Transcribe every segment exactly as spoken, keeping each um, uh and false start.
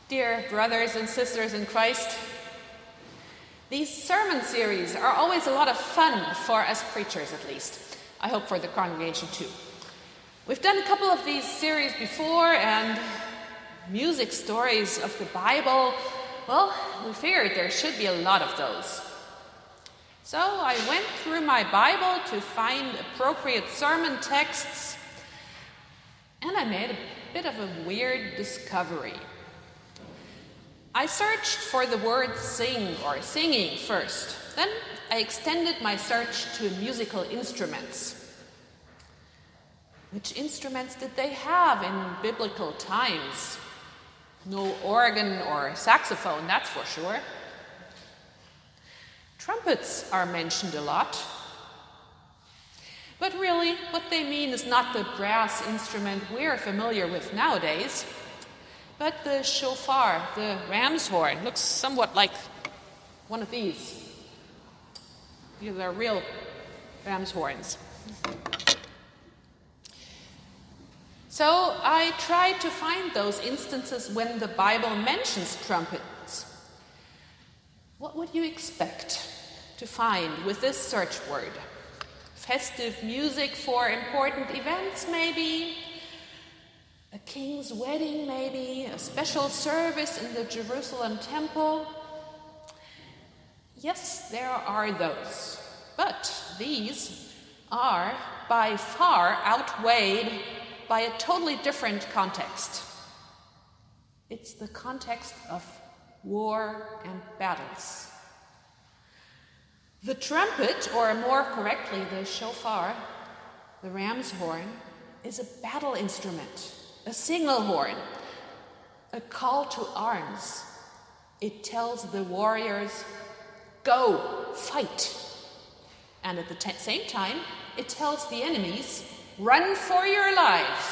Dear brothers and sisters in Christ, these sermon series are always a lot of fun for us preachers, at least. I hope for the congregation too. We've done a couple of these series before, and music stories of the Bible, well, we figured there should be a lot of those. So I went through my Bible to find appropriate sermon texts, and I made a bit of a weird discovery. I searched for the word sing or singing first. Then I extended my search to musical instruments. Which instruments did they have in biblical times? No organ or saxophone, that's for sure. Trumpets are mentioned a lot. But really, what they mean is not the brass instrument we're familiar with nowadays, but the shofar, the ram's horn. Looks somewhat like one of these. These are real ram's horns. So I tried to find those instances when the Bible mentions trumpets. What would you expect to find with this search word? Festive music for important events, maybe? A king's wedding, maybe? A special service in the Jerusalem temple? Yes, there are those. But these are by far outweighed by a totally different context. It's the context of war and battles. The trumpet, or more correctly, the shofar, the ram's horn, is a battle instrument, a signal horn, a call to arms. It tells the warriors, go, fight. And at the t- same time, it tells the enemies, run for your lives.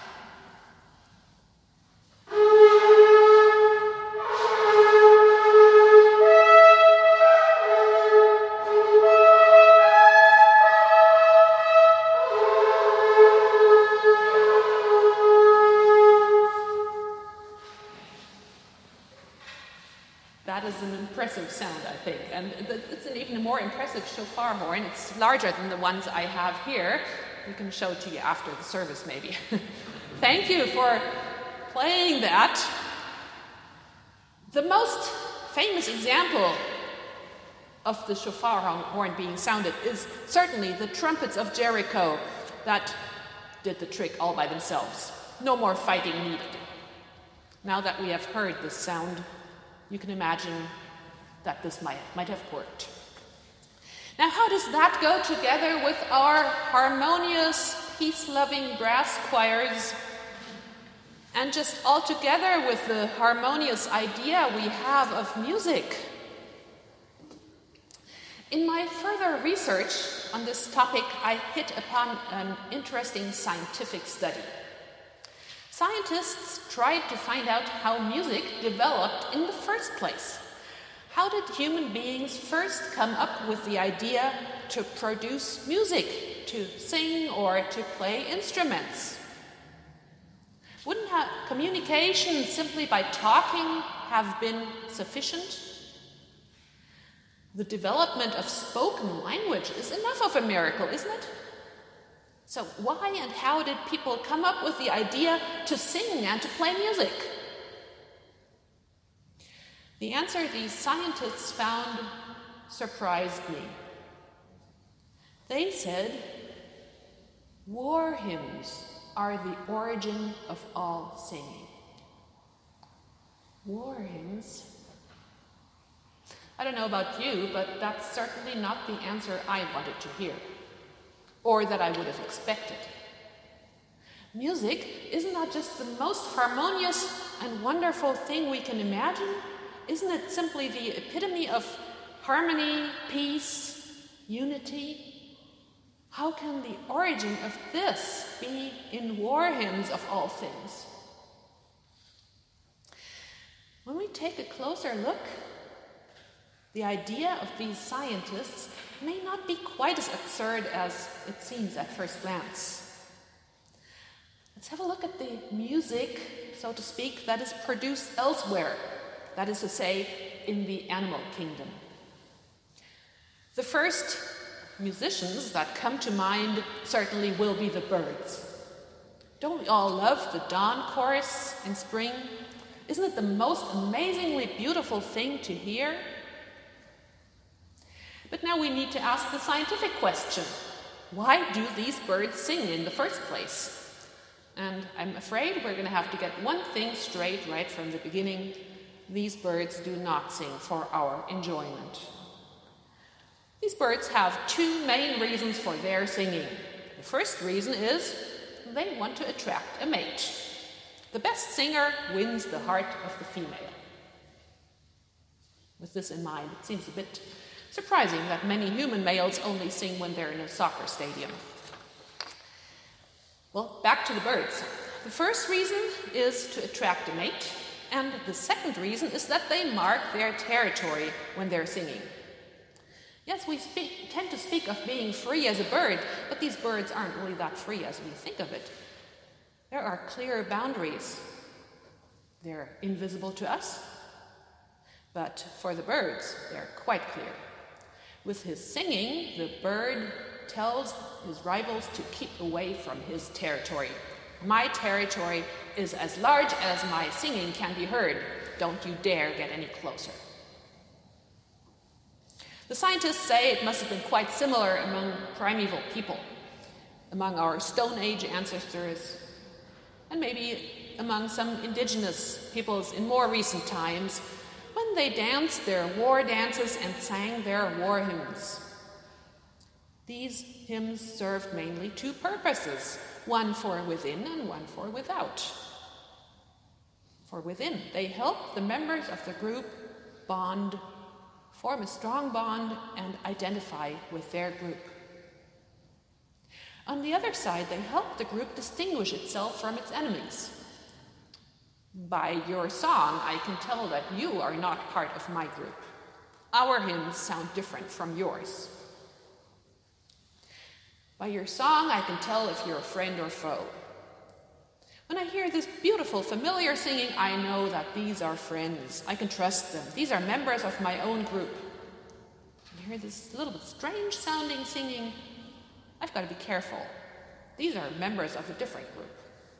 That is an impressive sound, I think. And it's an even more impressive shofar horn. It's larger than the ones I have here. We can show it to you after the service, maybe. Thank you for playing that. The most famous example of the shofar horn being sounded is certainly the trumpets of Jericho that did the trick all by themselves. No more fighting needed. Now that we have heard this sound, you can imagine that this might, might have worked. Now, how does that go together with our harmonious, peace-loving brass choirs, and just altogether with the harmonious idea we have of music? In my further research on this topic, I hit upon an interesting scientific study. Scientists tried to find out how music developed in the first place. How did human beings first come up with the idea to produce music, to sing or to play instruments? Wouldn't have communication simply by talking have been sufficient? The development of spoken language is enough of a miracle, isn't it? So why and how did people come up with the idea to sing and to play music? The answer these scientists found surprised me. They said, war hymns are the origin of all singing. War hymns? I don't know about you, but that's certainly not the answer I wanted to hear, or that I would have expected. Music is not just the most harmonious and wonderful thing we can imagine. Isn't it simply the epitome of harmony, peace, unity? How can the origin of this be in war hymns of all things? When we take a closer look, the idea of these scientists may not be quite as absurd as it seems at first glance. Let's have a look at the music so to speak, that is produced elsewhere, that is to say, in the animal kingdom. The first musicians that come to mind certainly will be the birds. Don't we all love the dawn chorus in spring? Isn't it the most amazingly beautiful thing to hear? But now we need to ask the scientific question. Why do these birds sing in the first place? And I'm afraid we're going to have to get one thing straight right from the beginning. These birds do not sing for our enjoyment. These birds have two main reasons for their singing. The first reason is they want to attract a mate. The best singer wins the heart of the female. With this in mind, it seems a bit surprising that many human males only sing when they're in a soccer stadium. Well, back to the birds. The first reason is to attract a mate, and the second reason is that they mark their territory when they're singing. Yes, we speak, tend to speak of being free as a bird, but these birds aren't really that free as we think of it. There are clear boundaries. They're invisible to us, but for the birds, they're quite clear. With his singing, the bird tells his rivals to keep away from his territory. My territory is as large as my singing can be heard. Don't you dare get any closer. The scientists say it must have been quite similar among primeval people, among our Stone Age ancestors, and maybe among some indigenous peoples in more recent times, when they danced their war dances and sang their war hymns. These hymns served mainly two purposes, one for within and one for without. For within, they helped the members of the group bond, form a strong bond, and identify with their group. On the other side, they helped the group distinguish itself from its enemies. By your song, I can tell that you are not part of my group. Our hymns sound different from yours. By your song, I can tell if you're a friend or foe. When I hear this beautiful, familiar singing, I know that these are friends. I can trust them. These are members of my own group. When I hear this little bit strange sounding singing, I've got to be careful. These are members of a different group.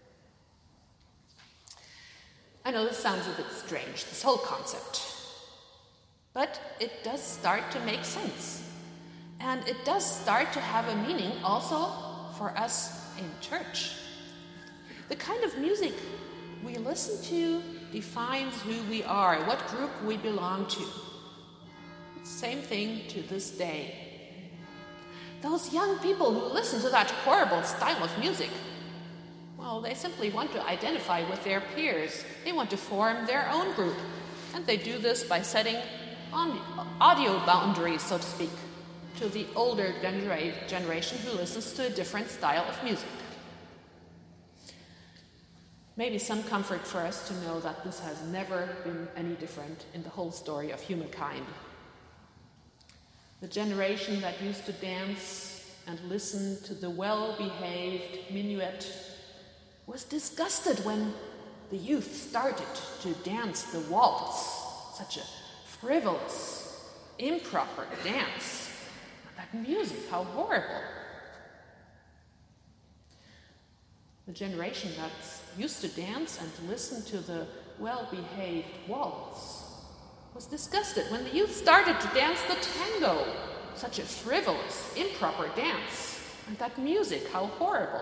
I know this sounds a bit strange, this whole concept. But it does start to make sense. And it does start to have a meaning also for us in church. The kind of music we listen to defines who we are, what group we belong to. It's the same thing to this day. Those young people who listen to that horrible style of music, well, they simply want to identify with their peers. They want to form their own group. And they do this by setting on audio boundaries, so to speak, to the older genera- generation who listens to a different style of music. Maybe some comfort for us to know that this has never been any different in the whole story of humankind. The generation that used to dance and listen to the well-behaved minuet was disgusted when the youth started to dance the waltz, such a frivolous, improper dance. That music, how horrible. The generation that used to dance and to listen to the well-behaved waltz was disgusted when the youth started to dance the tango, such a frivolous, improper dance. And that music, how horrible.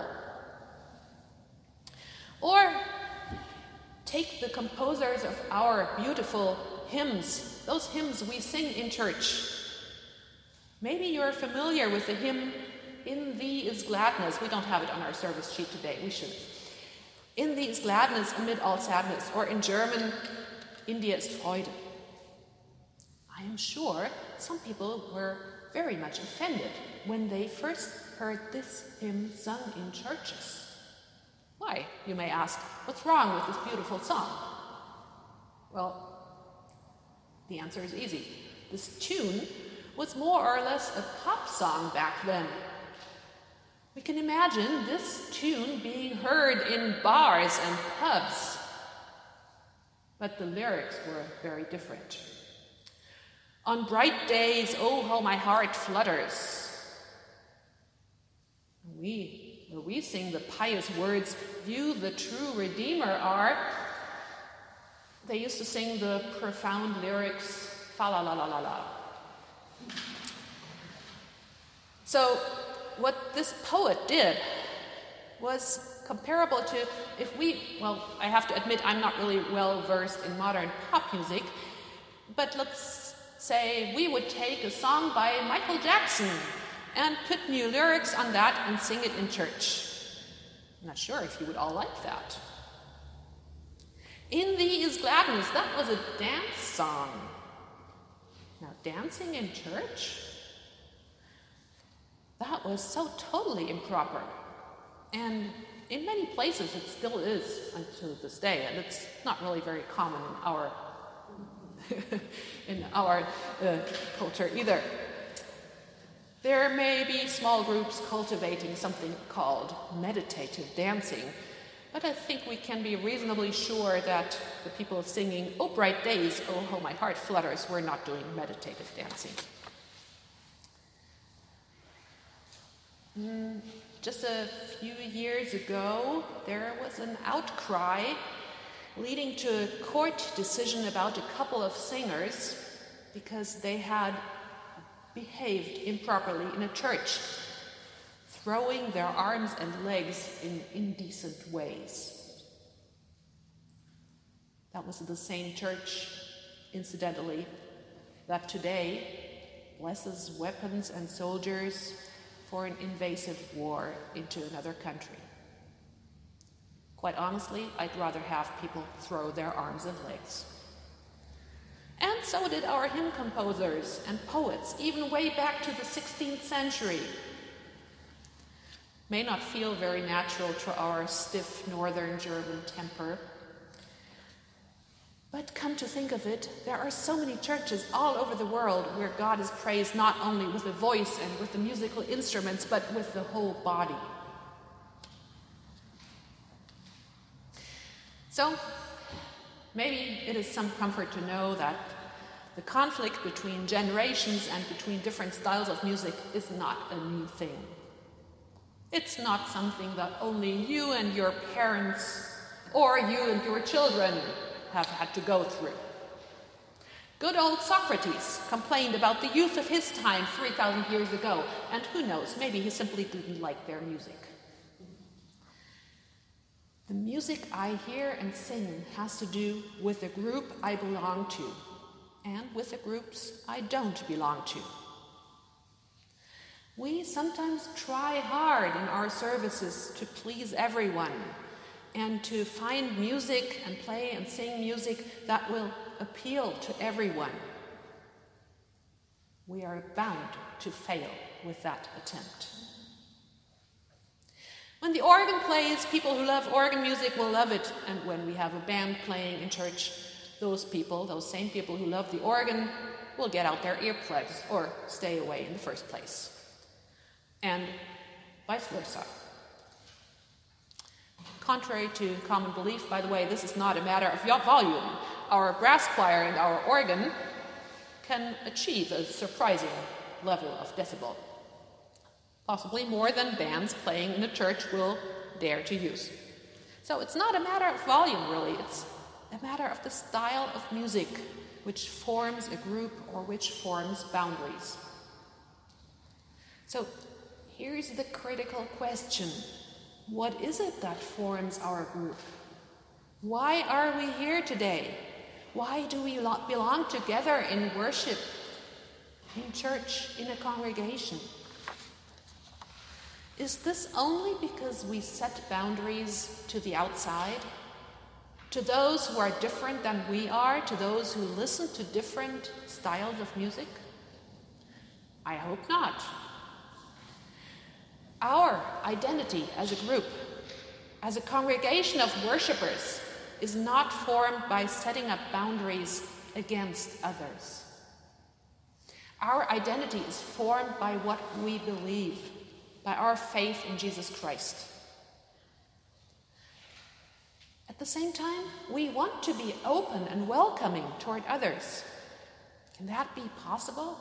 Or take the composers of our beautiful hymns, those hymns we sing in church. Maybe you're familiar with the hymn, "In Thee is Gladness." We don't have it on our service sheet today, we should. "In Thee is Gladness amid all sadness," or in German, "In dir ist Freude." I am sure some people were very much offended when they first heard this hymn sung in churches. Why, you may ask, what's wrong with this beautiful song? Well, the answer is easy. This tune was more or less a pop song back then. We can imagine this tune being heard in bars and pubs. but the lyrics were very different. On bright days, oh, how my heart flutters. We, where we sing the pious words, you the true Redeemer are, they used to sing the profound lyrics, fa la la la la la. So what this poet did was comparable to if we, well, I have to admit I'm not really well versed in modern pop music, but let's say we would take a song by Michael Jackson and put new lyrics on that and sing it in church. I'm not sure if you would all like that. In Thee is Gladness, that was a dance song. Now, dancing in church? That was so totally improper. And in many places it still is until this day, and it's not really very common in our in our uh, culture either. There may be small groups cultivating something called meditative dancing, but I think we can be reasonably sure that the people singing, "Oh bright days, oh how my heart flutters," were not doing meditative dancing. Mm, just a few years ago, there was an outcry leading to a court decision about a couple of singers because they had behaved improperly in a church, throwing their arms and legs in indecent ways. That was the same church, incidentally, that today blesses weapons and soldiers for an invasive war into another country. Quite honestly, I'd rather have people throw their arms and legs. And so did our hymn composers and poets, even way back to the sixteenth century. May not feel very natural to our stiff northern German temper. But come to think of it, there are so many churches all over the world where God is praised not only with the voice and with the musical instruments, but with the whole body. So, maybe it is some comfort to know that the conflict between generations and between different styles of music is not a new thing. It's not something that only you and your parents or you and your children have had to go through. Good old Socrates complained about the youth of his time three thousand years ago, and who knows, maybe he simply didn't like their music. The music I hear and sing has to do with the group I belong to, and with the groups I don't belong to. We sometimes try hard in our services to please everyone and to find music and play and sing music that will appeal to everyone. We are bound to fail with that attempt. When the organ plays, people who love organ music will love it, and when we have a band playing in church, those people, those same people who love the organ, will get out their earplugs or stay away in the first place. And vice versa. Contrary to common belief, by the way, this is not a matter of volume. Our brass choir and our organ can achieve a surprising level of decibel, possibly more than bands playing in a church will dare to use. So it's not a matter of volume, really. It's a matter of the style of music which forms a group or which forms boundaries. So here's the critical question. What is it that forms our group? Why are we here today? Why do we belong together in worship, in church, in a congregation? Is this only because we set boundaries to the outside? To those who are different than we are? To those who listen to different styles of music? I hope not. Our identity as a group, as a congregation of worshipers, is not formed by setting up boundaries against others. Our identity is formed by what we believe, by our faith in Jesus Christ. At At the same time, we want to be open and welcoming toward others. Can that be possible?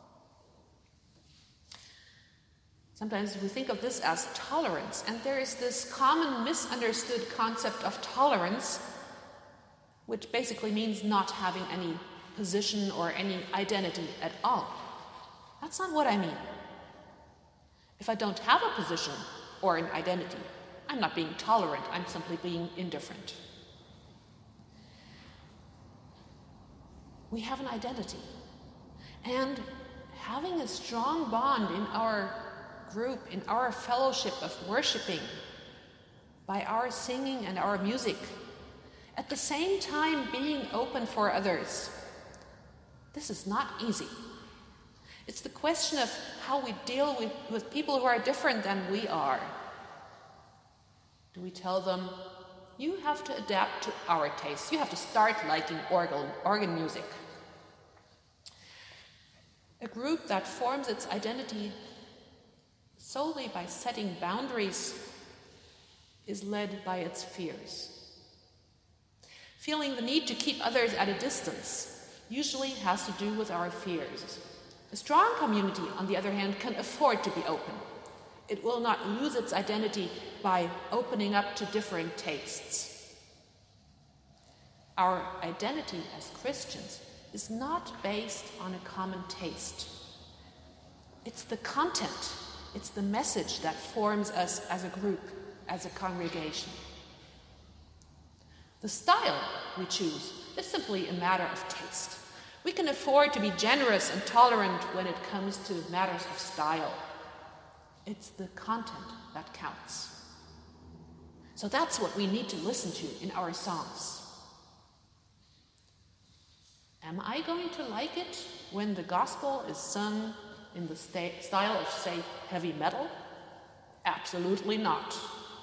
Sometimes we think of this as tolerance, and there is this common misunderstood concept of tolerance, which basically means not having any position or any identity at all. That's not what I mean. If I don't have a position or an identity, I'm not being tolerant, I'm simply being indifferent. We have an identity, and having a strong bond in our group, in our fellowship of worshiping, by our singing and our music, at the same time being open for others. This is not easy. It's the question of how we deal with, with people who are different than we are. Do we tell them, you have to adapt to our tastes, you have to start liking organ, organ music? A group that forms its identity solely by setting boundaries is led by its fears. Feeling the need to keep others at a distance usually has to do with our fears. A strong community, on the other hand, can afford to be open. It will not lose its identity by opening up to different tastes. Our identity as Christians is not based on a common taste. It's the content, it's the message that forms us as a group, as a congregation. The style we choose is simply a matter of taste. We can afford to be generous and tolerant when it comes to matters of style. It's the content that counts. So that's what we need to listen to in our songs. Am I going to like it when the gospel is sung in the sta- style of, say, heavy metal? Absolutely not.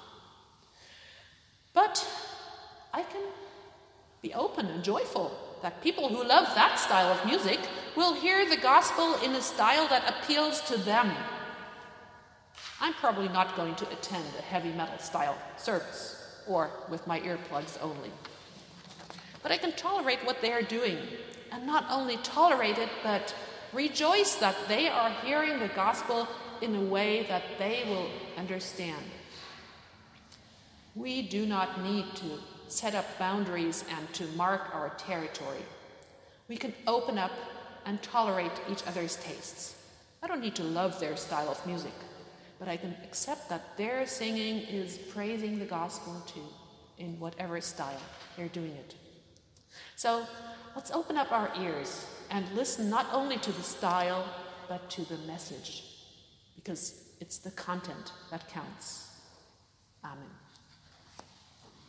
But I can be open and joyful that people who love that style of music will hear the gospel in a style that appeals to them. I'm probably not going to attend a heavy metal style service, or with my earplugs only. But I can tolerate what they are doing, and not only tolerate it, but rejoice that they are hearing the gospel in a way that they will understand. We do not need to set up boundaries and to mark our territory. We can open up and tolerate each other's tastes. I don't need to love their style of music, but I can accept that their singing is praising the gospel too, in whatever style they're doing it. So let's open up our ears and listen not only to the style, but to the message, because it's the content that counts. Amen.